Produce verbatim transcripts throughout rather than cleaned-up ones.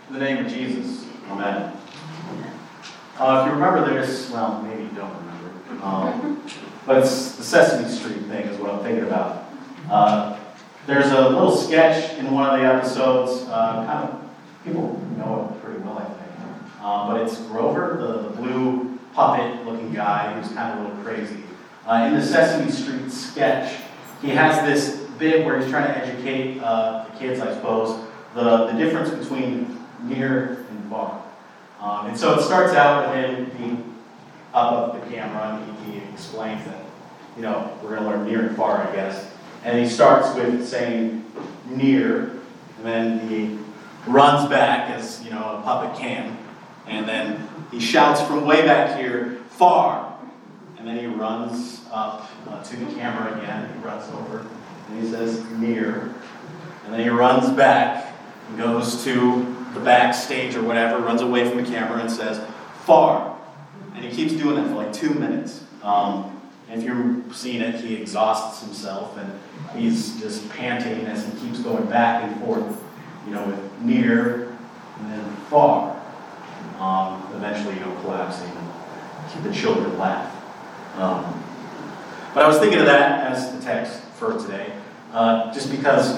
In the name of Jesus, amen. Uh, if you remember this, well, maybe you don't remember, um, but it's the Sesame Street thing is what I'm thinking about. Uh, there's a little sketch in one of the episodes, uh, kind of, people know it pretty well, I think, um, but it's Grover, the, the blue puppet-looking guy who's kind of a little crazy. Uh, in the Sesame Street sketch, he has this bit where he's trying to educate uh, the kids, I suppose, the, the difference between near and far. Um, and so it starts out with him being up up the camera, and he, he explains that, you know, we're going to learn near and far, I guess. And he starts with saying near, and then he runs back as, you know, a puppet can, and then he shouts from way back here, far, and then he runs up uh, to the camera again, he runs over, and he says near, and then he runs back and goes to the backstage or whatever, runs away from the camera and says far, and he keeps doing that for like two minutes. Um, and if you're seeing it, he exhausts himself, and he's just panting as he keeps going back and forth, you know, with near and then far. Um, eventually, you know, collapsing and the children laugh. Um, but I was thinking of that as the text for today, uh, just because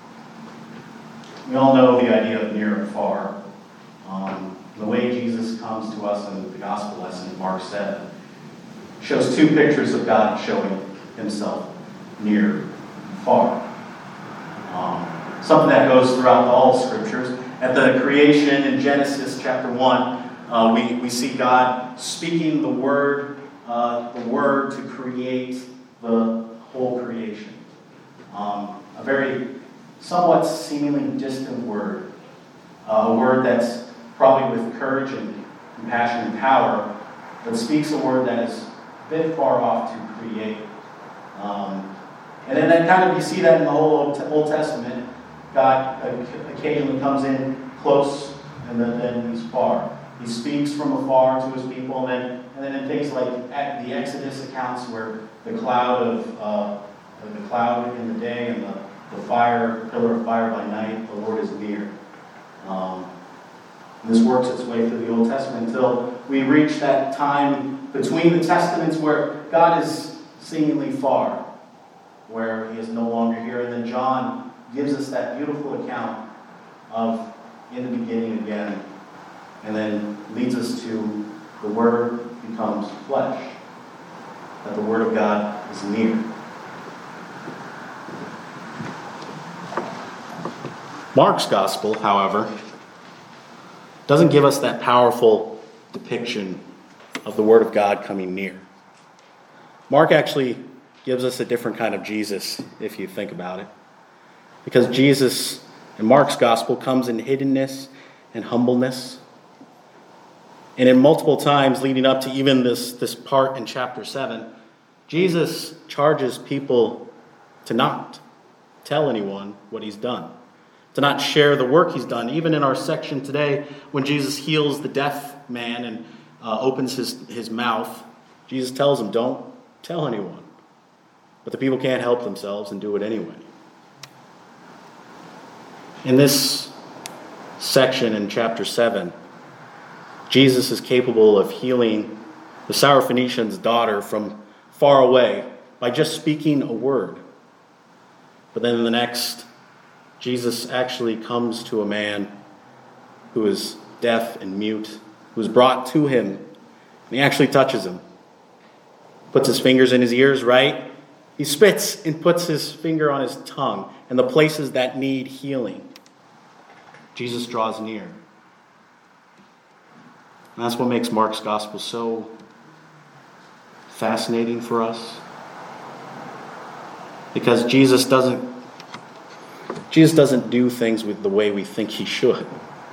we all know the idea of near and far. Um, the way Jesus comes to us in the gospel lesson in Mark seven shows two pictures of God showing himself near and far. Um, something that goes throughout all scriptures. At the creation in Genesis chapter one, uh, we, we see God speaking the word, uh, the word to create the whole creation. Um, a very somewhat seemingly distant word. Uh, a word that's probably with courage and compassion and power, but speaks a word that is a bit far off to create. Um, and then that kind of, you see that in the whole Old, Old Testament. God occasionally comes in close, and then, then he's far. He speaks from afar to his people, and then, and then in things like at the Exodus accounts where the cloud of uh, the cloud in the day and the The fire, pillar of fire by night, the Lord is near. Um, this works its way through the Old Testament until we reach that time between the Testaments where God is seemingly far, where he is no longer here. And then John gives us that beautiful account of in the beginning again, and then leads us to the Word becomes flesh, that the Word of God is near. Mark's gospel, however, doesn't give us that powerful depiction of the Word of God coming near. Mark actually gives us a different kind of Jesus, if you think about it. Because Jesus in Mark's gospel comes in hiddenness and humbleness. And in multiple times leading up to even this, this part in chapter seven, Jesus charges people to not tell anyone what he's done, to not share the work he's done. Even in our section today, when Jesus heals the deaf man and uh, opens his, his mouth, Jesus tells him, don't tell anyone. But the people can't help themselves and do it anyway. In this section in chapter seven, Jesus is capable of healing the Syrophoenician's daughter from far away by just speaking a word. But then in the next, Jesus actually comes to a man who is deaf and mute, who is brought to him, and he actually touches him. Puts his fingers in his ears, right? He spits and puts his finger on his tongue and the places that need healing. Jesus draws near. And that's what makes Mark's gospel so fascinating for us. Because Jesus doesn't Jesus doesn't do things with the way we think he should.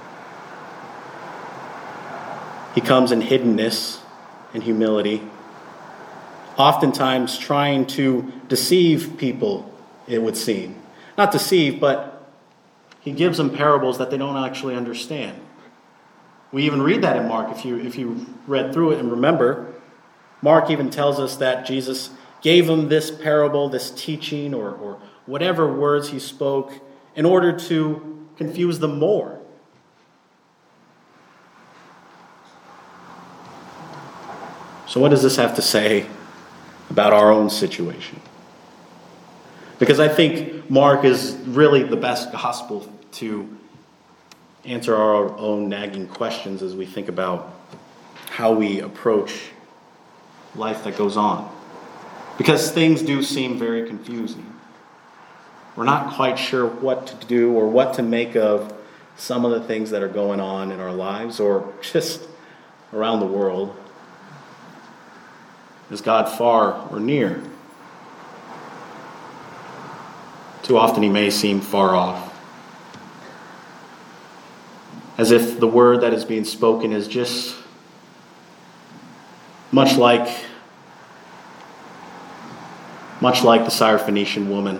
He comes in hiddenness and humility, oftentimes trying to deceive people, it would seem. Not deceive, but he gives them parables that they don't actually understand. We even read that in Mark. If you if you read through it and remember, Mark even tells us that Jesus gave them this parable, this teaching, or, or whatever words he spoke, in order to confuse them more. So what does this have to say about our own situation? Because I think Mark is really the best gospel to answer our own nagging questions as we think about how we approach life that goes on. Because things do seem very confusing. We're not quite sure what to do or what to make of some of the things that are going on in our lives or just around the world. Is God far or near? Too often he may seem far off. As if the word that is being spoken is just much like much like the Syrophoenician woman,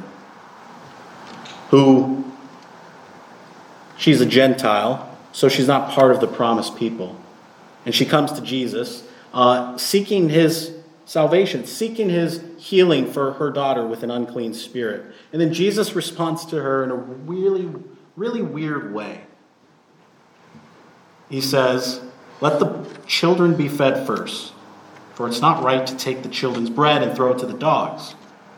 who she's a Gentile, so she's not part of the promised people. And she comes to Jesus uh, seeking his salvation, seeking his healing for her daughter with an unclean spirit. And then Jesus responds to her in a really, really weird way. He says, "Let the children be fed first, for it's not right to take the children's bread and throw it to the dogs."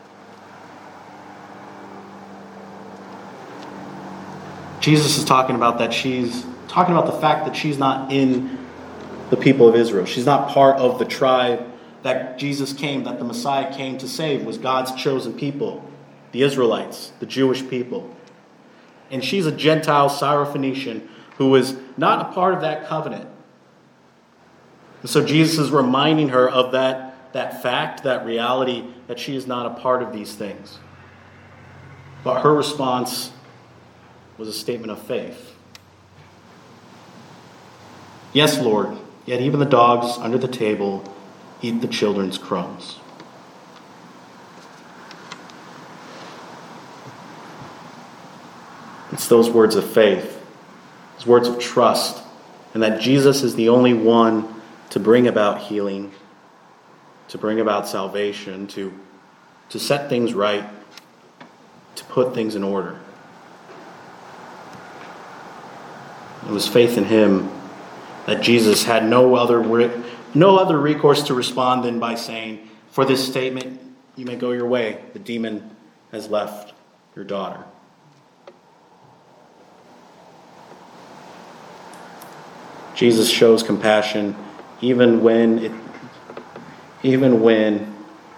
Jesus is talking about that she's talking about the fact that she's not in the people of Israel. She's not part of the tribe that Jesus came, that the Messiah came to save, was God's chosen people, the Israelites, the Jewish people. And she's a Gentile Syrophoenician who is not a part of that covenant. And so Jesus is reminding her of that, that fact, that reality, that she is not a part of these things. But her response was a statement of faith. "Yes, Lord, yet even the dogs under the table eat the children's crumbs." It's those words of faith, those words of trust, and that Jesus is the only one to bring about healing, to bring about salvation, to, to set things right, to put things in order. It was faith in him that Jesus had no other no other recourse to respond than by saying, "For this statement, you may go your way. The demon has left your daughter." Jesus shows compassion even when it, even when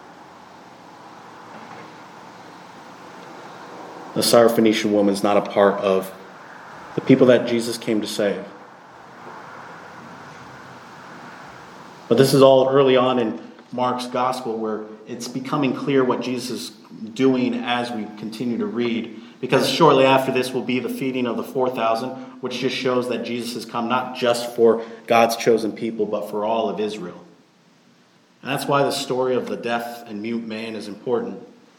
the Syrophoenician woman is not a part of the people that Jesus came to save. But this is all early on in Mark's gospel, where it's becoming clear what Jesus is doing as we continue to read. Because shortly after this will be the feeding of the four thousand, which just shows that Jesus has come not just for God's chosen people, but for all of Israel. And that's why the story of the deaf and mute man is important.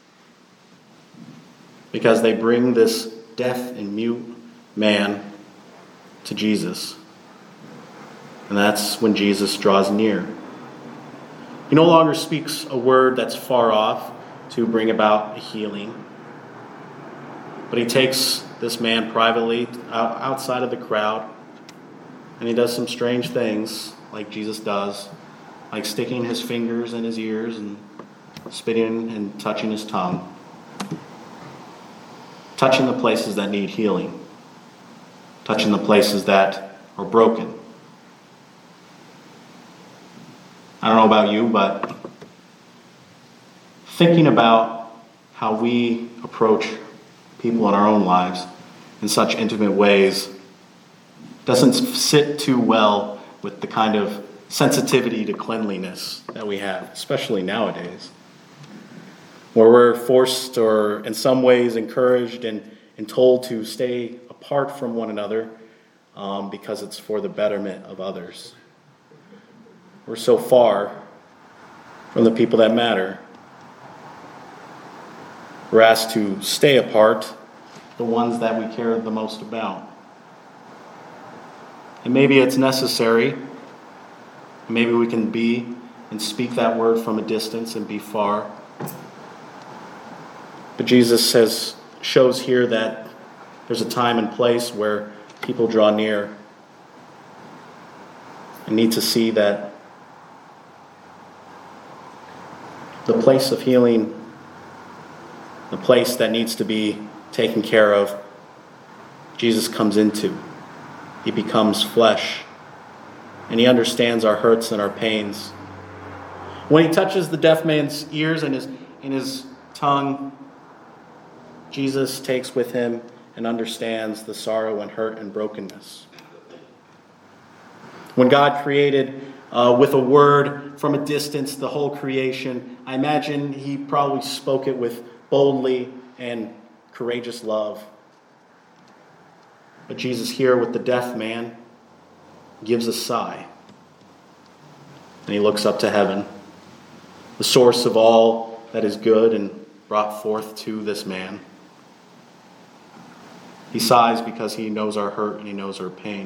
Because they bring this deaf and mute man to Jesus. And that's when Jesus draws near. He no longer speaks a word that's far off to bring about a healing. But he takes this man privately out, outside of the crowd, and he does some strange things like Jesus does, like sticking his fingers in his ears and spitting and touching his tongue, touching the places that need healing, touching the places that are broken. I don't know about you, but thinking about how we approach people in our own lives in such intimate ways doesn't sit too well with the kind of sensitivity to cleanliness that we have, especially nowadays, where we're forced or in some ways encouraged and, and told to stay apart from one another um, because it's for the betterment of others. We're so far from the people that matter. We're asked to stay apart, the ones that we care the most about. And maybe it's necessary. Maybe we can be and speak that word from a distance and be far. But Jesus says, shows here that there's a time and place where people draw near and need to see that The place of healing, the place that needs to be taken care of, Jesus comes into. He becomes flesh, and he understands our hurts and our pains. When he touches the deaf man's ears and his, in his tongue, Jesus takes with him and understands the sorrow and hurt and brokenness. When God created uh, with a word from a distance the whole creation, I imagine he probably spoke it with boldly and courageous love. But Jesus here with the deaf man gives a sigh. And he looks up to heaven, the source of all that is good and brought forth to this man. He sighs because he knows our hurt and he knows our pain.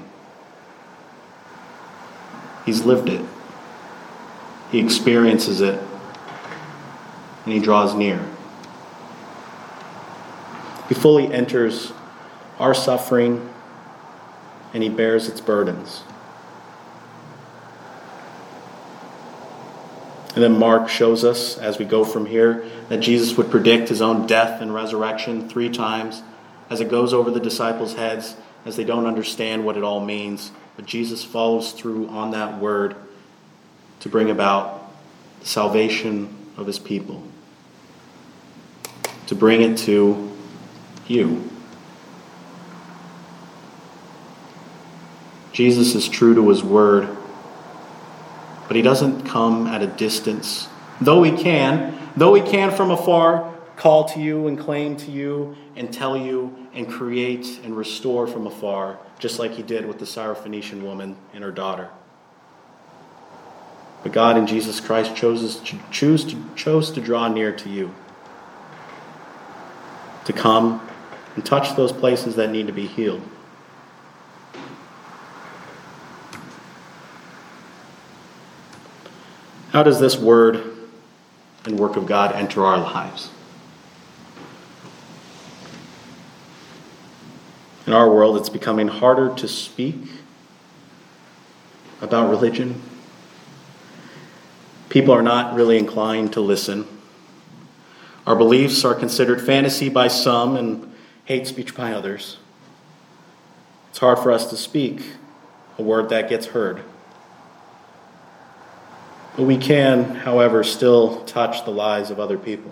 He's lived it. He experiences it. And he draws near. He fully enters our suffering and he bears its burdens. And then Mark shows us, as we go from here, that Jesus would predict his own death and resurrection three times as it goes over the disciples' heads, as they don't understand what it all means. But Jesus follows through on that word to bring about the salvation of his people, to bring it to you. Jesus is true to his word, but he doesn't come at a distance. Though he can, though he can from afar call to you and claim to you and tell you and create and restore from afar, just like he did with the Syrophoenician woman and her daughter. But God in Jesus Christ chose to, choose to, chose to draw near to you, to come and touch those places that need to be healed. How does this word and work of God enter our lives? In our world, it's becoming harder to speak about religion. People are not really inclined to listen. Our beliefs are considered fantasy by some and hate speech by others. It's hard for us to speak a word that gets heard. But we can, however, still touch the lives of other people.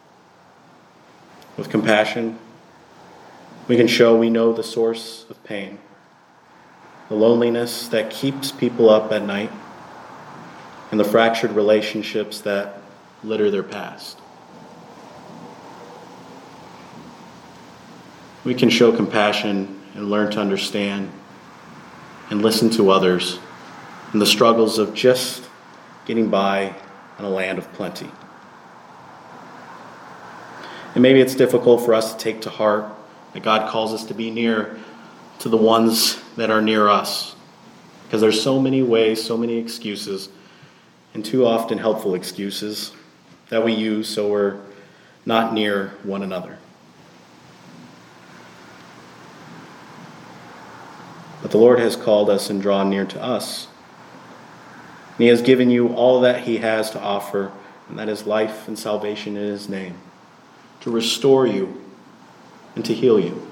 With compassion, we can show we know the source of pain, the loneliness that keeps people up at night, and the fractured relationships that litter their past. We can show compassion and learn to understand and listen to others in the struggles of just getting by in a land of plenty. And maybe it's difficult for us to take to heart that God calls us to be near to the ones that are near us, because there's so many ways, so many excuses, and too often helpful excuses that we use so we're not near one another. But the Lord has called us and drawn near to us. And he has given you all that he has to offer, and that is life and salvation in his name, to restore you and to heal you.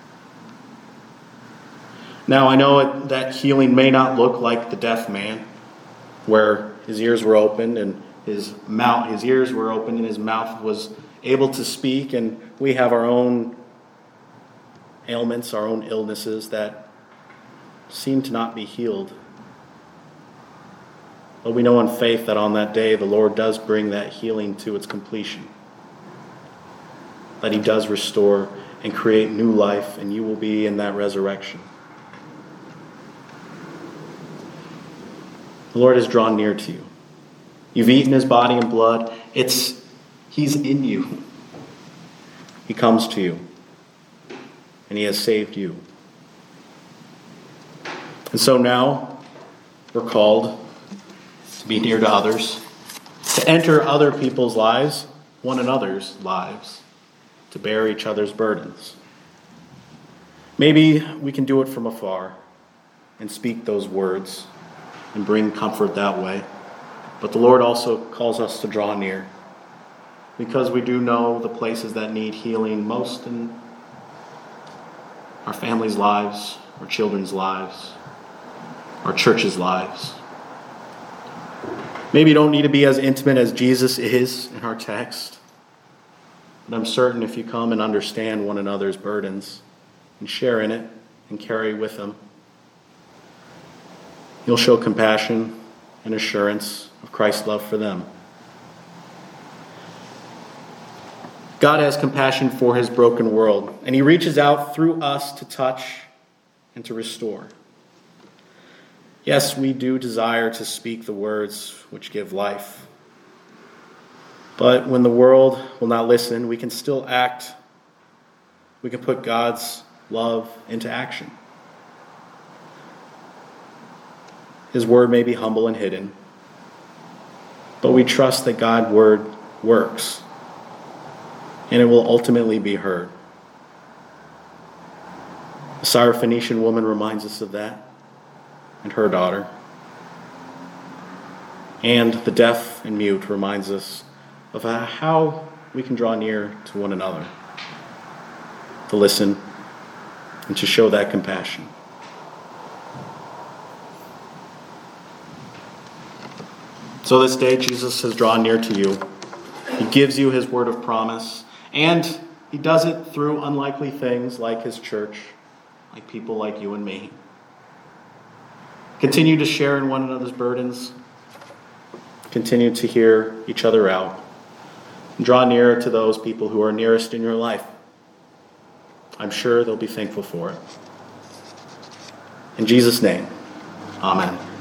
Now, I know it, that healing may not look like the deaf man, where his ears were opened and his mouth, his ears were opened and his mouth was able to speak, and we have our own ailments, our own illnesses that seem to not be healed. But we know in faith that on that day the Lord does bring that healing to its completion, that he does restore and create new life, and you will be in that resurrection. The Lord has drawn near to you. You've eaten his body and blood. It's he's in you. He comes to you, and he has saved you. And so now we're called to be near to others, to enter other people's lives, one another's lives, to bear each other's burdens. Maybe we can do it from afar and speak those words and bring comfort that way. But the Lord also calls us to draw near, because we do know the places that need healing most in our families' lives, our children's lives, our church's lives. Maybe you don't need to be as intimate as Jesus is in our text, but I'm certain if you come and understand one another's burdens and share in it and carry with them, you'll show compassion and assurance of Christ's love for them. God has compassion for his broken world, and he reaches out through us to touch and to restore. Yes, we do desire to speak the words which give life. But when the world will not listen, we can still act. We can put God's love into action. His word may be humble and hidden, but we trust that God's word works, and it will ultimately be heard. The Syrophoenician woman reminds us of that, and her daughter. And the deaf and mute reminds us of how we can draw near to one another, to listen, and to show that compassion. So this day, Jesus has drawn near to you. He gives you his word of promise, and he does it through unlikely things like his church, like people like you and me. Continue to share in one another's burdens. Continue to hear each other out. And draw nearer to those people who are nearest in your life. I'm sure they'll be thankful for it. In Jesus' name, amen.